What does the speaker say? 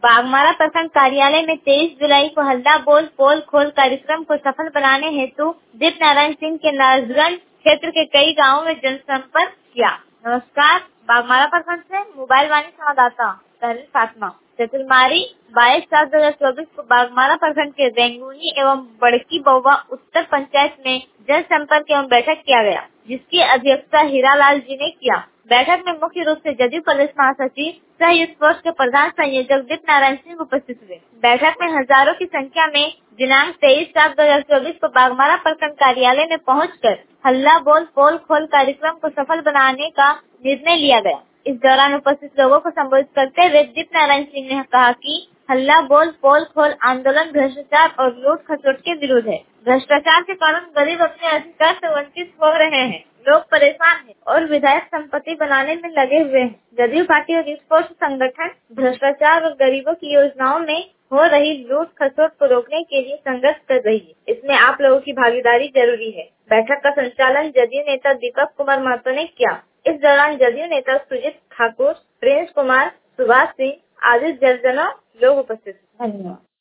बाघमारा प्रखंड कार्यालय में 23 जुलाई को हल्ला बोल पोल खोल कार्यक्रम को सफल बनाने हेतु दीप नारायण सिंह के नारायणगंज क्षेत्र के कई गाँवों में जनसंपर्क किया। नमस्कार, बाघमारा प्रखंड से मोबाइल वाणी संवाददाता तहरीर फातिमा। चतुर्मारी 22/7/2024 को बाघमारा प्रखंड के रेंगुनी एवं बड़की बउवा उत्तर पंचायत में जनसंपर्क एवं बैठक किया गया, जिसकी अध्यक्षता हीरालाल जी ने किया। बैठक में मुख्य रूप से जदयू प्रदेश महासचिव सह युथ फोर्स के प्रधान संयोजक दीप नारायण सिंह उपस्थित हुए। बैठक में हजारों की संख्या में दिनांक 23/7/2024 को बाघमारा प्रखंड कार्यालय में पहुंचकर हल्ला बोल पोल खोल कार्यक्रम को सफल बनाने का निर्णय लिया गया। इस दौरान उपस्थित लोगों को संबोधित करते हुए दीप नारायण सिंह ने कहा कि हल्ला बोल पोल खोल आंदोलन भ्रष्टाचार और लूट खसोट के विरुद्ध है। भ्रष्टाचार के कारण गरीब अपने अधिकार से वंचित हो रहे हैं, लोग परेशान हैं और विधायक संपत्ति बनाने में लगे हुए हैं। जदयू पार्टी और युथ फोर्स संगठन भ्रष्टाचार और गरीबों की योजनाओं में हो रही लूट खसोट को रोकने के लिए संघर्ष कर रही है। इसमें आप लोगों की भागीदारी जरूरी है। बैठक का संचालन जदयू नेता दीपक कुमार महतो ने किया। इस दौरान जदयू नेता सुजीत ठाकुर, प्रिंस कुमार, सुभाष सिंह आदि दर्जनों लोग उपस्थित। धन्यवाद।